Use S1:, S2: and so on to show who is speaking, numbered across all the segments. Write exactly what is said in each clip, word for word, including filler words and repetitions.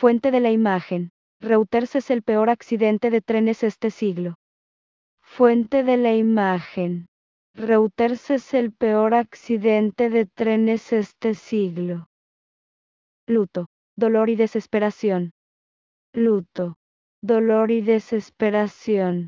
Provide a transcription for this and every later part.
S1: Fuente de la imagen. Reuters es el peor accidente de trenes este siglo. Fuente de la imagen. Reuters es el peor accidente de trenes este siglo. Luto, dolor y desesperación. Luto, dolor y desesperación.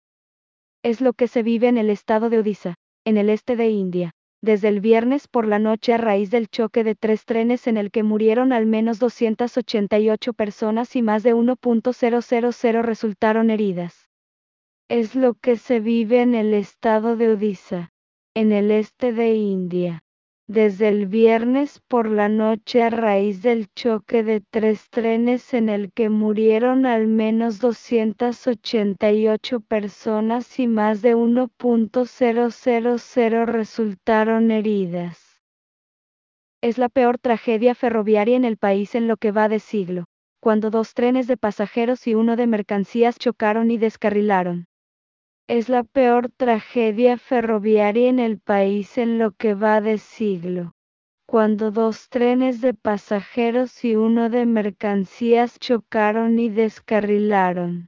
S1: Es lo que se vive en el estado de Odisha, en el este de India, desde el viernes por la noche a raíz del choque de tres trenes en el que murieron al menos doscientas ochenta y ocho personas y más de uno punto cero cero cero resultaron heridas. Es lo que se vive en el estado de Odisha, en el este de India, desde el viernes por la noche a raíz del choque de tres trenes en el que murieron al menos doscientas ochenta y ocho personas y más de uno punto cero cero cero resultaron heridas. Es la peor tragedia ferroviaria en el país en lo que va de siglo, cuando dos trenes de pasajeros y uno de mercancías chocaron y descarrilaron. Es la peor tragedia ferroviaria en el país en lo que va de siglo, cuando dos trenes de pasajeros y uno de mercancías chocaron y descarrilaron.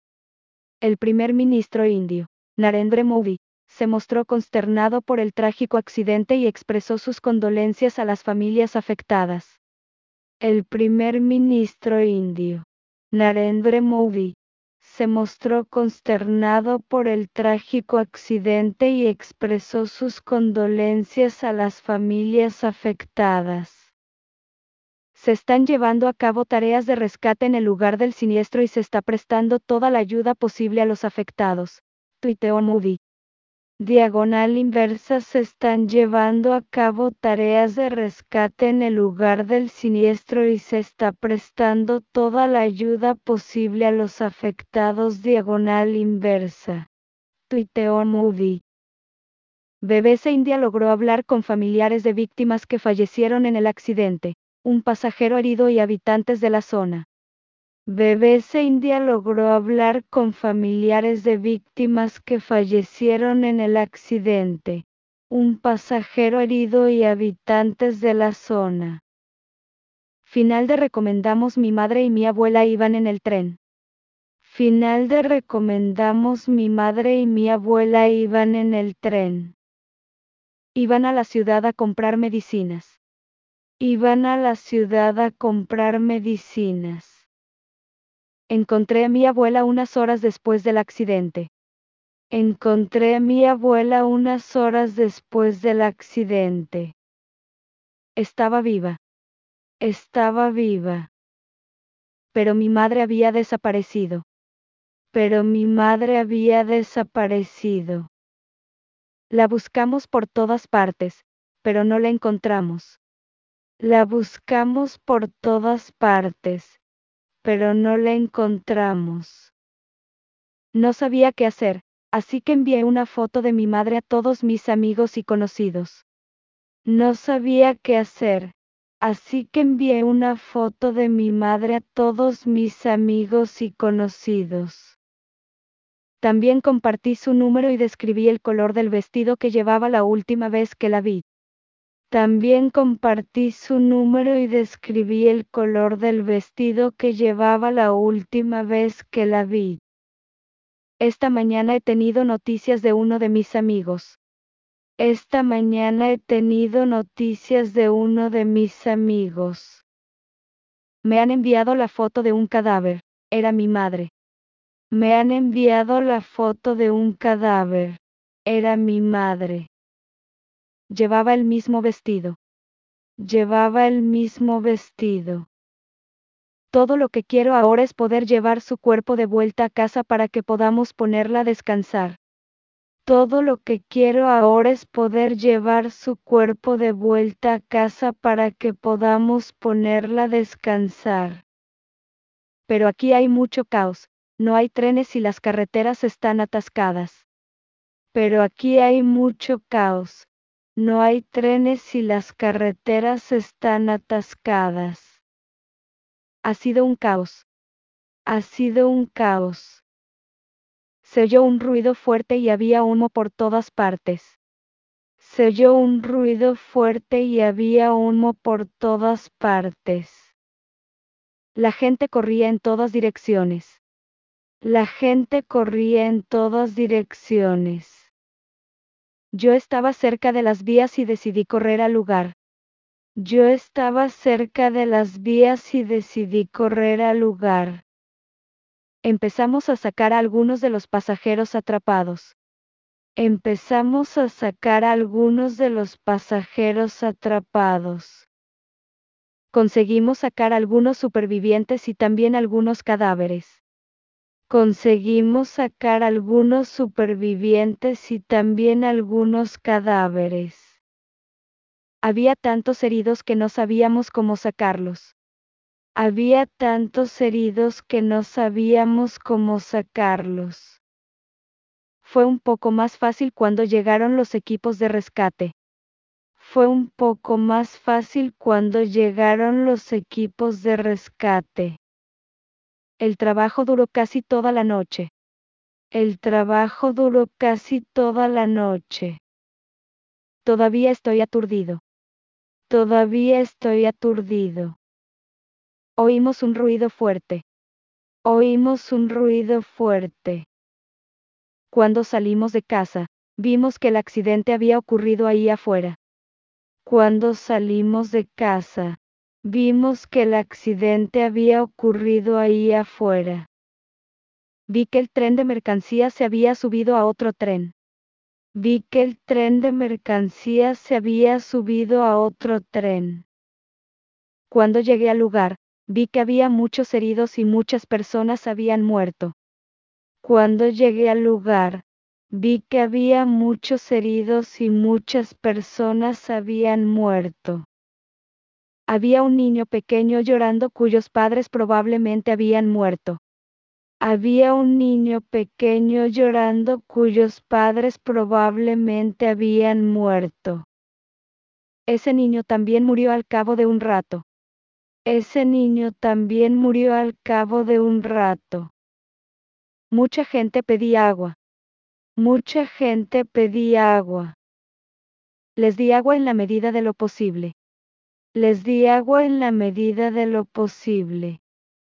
S1: El primer ministro indio, Narendra Modi, se mostró consternado por el trágico accidente y expresó sus condolencias a las familias afectadas. El primer ministro indio, Narendra Modi, se mostró consternado por el trágico accidente y expresó sus condolencias a las familias afectadas. Se están llevando a cabo tareas de rescate en el lugar del siniestro y se está prestando toda la ayuda posible a los afectados, tuiteó Modi. Diagonal inversa. Se están llevando a cabo tareas de rescate en el lugar del siniestro y se está prestando toda la ayuda posible a los afectados. Diagonal inversa. Tuiteó Modi. B B C India logró hablar con familiares de víctimas que fallecieron en el accidente, un pasajero herido y habitantes de la zona. B B C India logró hablar con familiares de víctimas que fallecieron en el accidente, un pasajero herido y habitantes de la zona. Final de recomendamos. Mi madre y mi abuela iban en el tren. Final de recomendamos. Mi madre y mi abuela iban en el tren. Iban a la ciudad a comprar medicinas. Iban a la ciudad a comprar medicinas. Encontré a mi abuela unas horas después del accidente. Encontré a mi abuela unas horas después del accidente. Estaba viva. Estaba viva. Pero mi madre había desaparecido. Pero mi madre había desaparecido. La buscamos por todas partes, pero no la encontramos. La buscamos por todas partes, pero no la encontramos. No sabía qué hacer, así que envié una foto de mi madre a todos mis amigos y conocidos. No sabía qué hacer, así que envié una foto de mi madre a todos mis amigos y conocidos. También compartí su número y describí el color del vestido que llevaba la última vez que la vi. También compartí su número y describí el color del vestido que llevaba la última vez que la vi. Esta mañana he tenido noticias de uno de mis amigos. Esta mañana he tenido noticias de uno de mis amigos. Me han enviado la foto de un cadáver. Era mi madre. Me han enviado la foto de un cadáver. Era mi madre. Llevaba el mismo vestido. Llevaba el mismo vestido. Todo lo que quiero ahora es poder llevar su cuerpo de vuelta a casa para que podamos ponerla a descansar. Todo lo que quiero ahora es poder llevar su cuerpo de vuelta a casa para que podamos ponerla a descansar. Pero aquí hay mucho caos, no hay trenes y las carreteras están atascadas. Pero aquí hay mucho caos, no hay trenes y las carreteras están atascadas. Ha sido un caos. Ha sido un caos. Se oyó un ruido fuerte y había humo por todas partes. Se oyó un ruido fuerte y había humo por todas partes. La gente corría en todas direcciones. La gente corría en todas direcciones. Yo estaba cerca de las vías y decidí correr al lugar. Yo estaba cerca de las vías y decidí correr al lugar. Empezamos a sacar a algunos de los pasajeros atrapados. Empezamos a sacar a algunos de los pasajeros atrapados. Conseguimos sacar algunos supervivientes y también algunos cadáveres. Conseguimos sacar algunos supervivientes y también algunos cadáveres. Había tantos heridos que no sabíamos cómo sacarlos. Había tantos heridos que no sabíamos cómo sacarlos. Fue un poco más fácil cuando llegaron los equipos de rescate. Fue un poco más fácil cuando llegaron los equipos de rescate. El trabajo duró casi toda la noche. El trabajo duró casi toda la noche. Todavía estoy aturdido. Todavía estoy aturdido. Oímos un ruido fuerte. Oímos un ruido fuerte. Cuando salimos de casa, vimos que el accidente había ocurrido ahí afuera. Cuando salimos de casa, vimos que el accidente había ocurrido ahí afuera. Vi que el tren de mercancías se había subido a otro tren. Vi que el tren de mercancías se había subido a otro tren. Cuando llegué al lugar, vi que había muchos heridos y muchas personas habían muerto. Cuando llegué al lugar, vi que había muchos heridos y muchas personas habían muerto. Había un niño pequeño llorando cuyos padres probablemente habían muerto. Había un niño pequeño llorando cuyos padres probablemente habían muerto. Ese niño también murió al cabo de un rato. Ese niño también murió al cabo de un rato. Mucha gente pedía agua. Mucha gente pedía agua. Les di agua en la medida de lo posible. Les di agua en la medida de lo posible.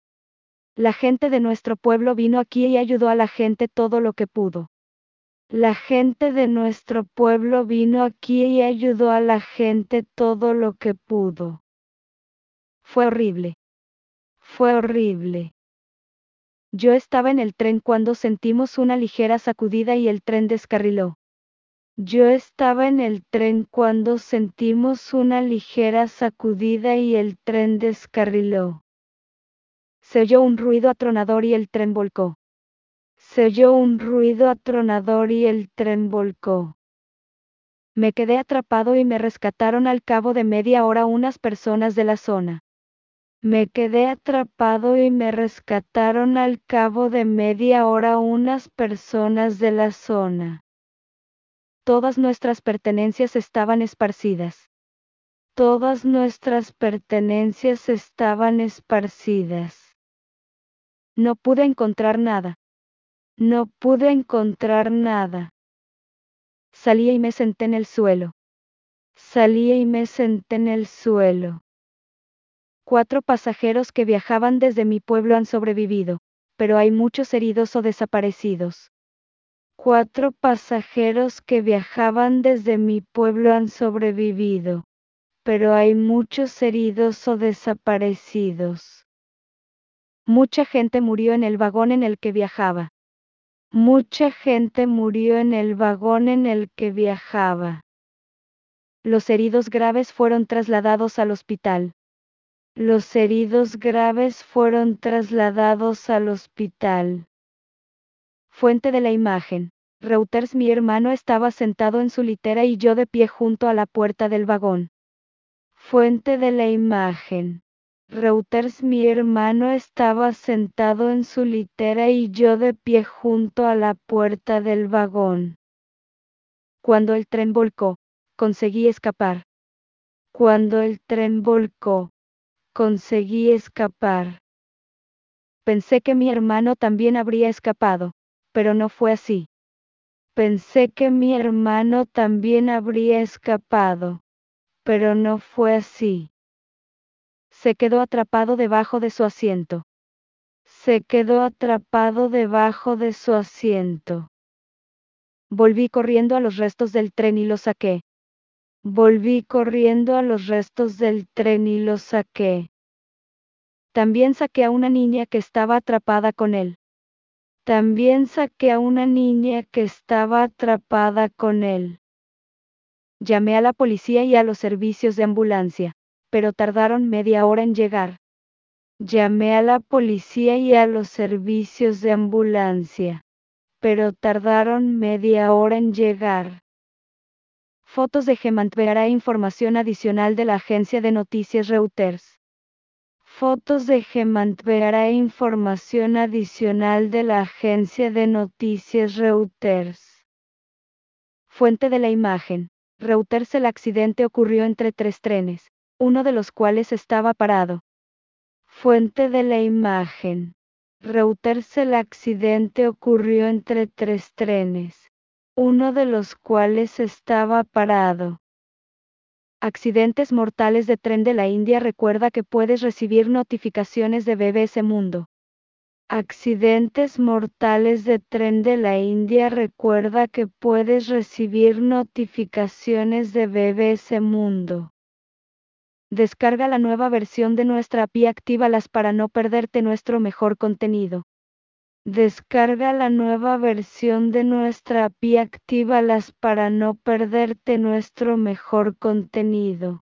S1: La gente de nuestro pueblo vino aquí y ayudó a la gente todo lo que pudo. La gente de nuestro pueblo vino aquí y ayudó a la gente todo lo que pudo. Fue horrible. Fue horrible. Yo estaba en el tren cuando sentimos una ligera sacudida y el tren descarriló. Yo estaba en el tren cuando sentimos una ligera sacudida y el tren descarriló. Se oyó un ruido atronador y el tren volcó. Se oyó un ruido atronador y el tren volcó. Me quedé atrapado y me rescataron al cabo de media hora unas personas de la zona. Me quedé atrapado y me rescataron al cabo de media hora unas personas de la zona. Todas nuestras pertenencias estaban esparcidas. Todas nuestras pertenencias estaban esparcidas. No pude encontrar nada. No pude encontrar nada. Salí y me senté en el suelo. Salí y me senté en el suelo. Cuatro pasajeros que viajaban desde mi pueblo han sobrevivido, pero hay muchos heridos o desaparecidos. Cuatro pasajeros que viajaban desde mi pueblo han sobrevivido, pero hay muchos heridos o desaparecidos. Mucha gente murió en el vagón en el que viajaba. Mucha gente murió en el vagón en el que viajaba. Los heridos graves fueron trasladados al hospital. Los heridos graves fueron trasladados al hospital. Fuente de la imagen. Reuters. Mi hermano estaba sentado en su litera y yo de pie junto a la puerta del vagón. Fuente de la imagen. Reuters. Mi hermano estaba sentado en su litera y yo de pie junto a la puerta del vagón. Cuando el tren volcó, conseguí escapar. Cuando el tren volcó, conseguí escapar. Pensé que mi hermano también habría escapado, pero no fue así. Pensé que mi hermano también habría escapado, pero no fue así. Se quedó atrapado debajo de su asiento. Se quedó atrapado debajo de su asiento. Volví corriendo a los restos del tren y los saqué. Volví corriendo a los restos del tren y los saqué. También saqué a una niña que estaba atrapada con él. También saqué a una niña que estaba atrapada con él. Llamé a la policía y a los servicios de ambulancia, pero tardaron media hora en llegar. Llamé a la policía y a los servicios de ambulancia, pero tardaron media hora en llegar. Fotos de Gemantverá. Información adicional de la agencia de noticias Reuters. Fotos de Gemantverá. Información adicional de la agencia de noticias Reuters. Fuente de la imagen. Reuters. El accidente ocurrió entre tres trenes, uno de los cuales estaba parado. Fuente de la imagen. Reuters. El accidente ocurrió entre tres trenes, uno de los cuales estaba parado. Accidentes mortales de tren de la India. Recuerda que puedes recibir notificaciones de B B S Mundo. Accidentes mortales de tren de la India. Recuerda que puedes recibir notificaciones de B B S Mundo. Descarga la nueva versión de nuestra app y actívalas para no perderte nuestro mejor contenido. Descarga la nueva versión de nuestra app y actívalas para no perderte nuestro mejor contenido.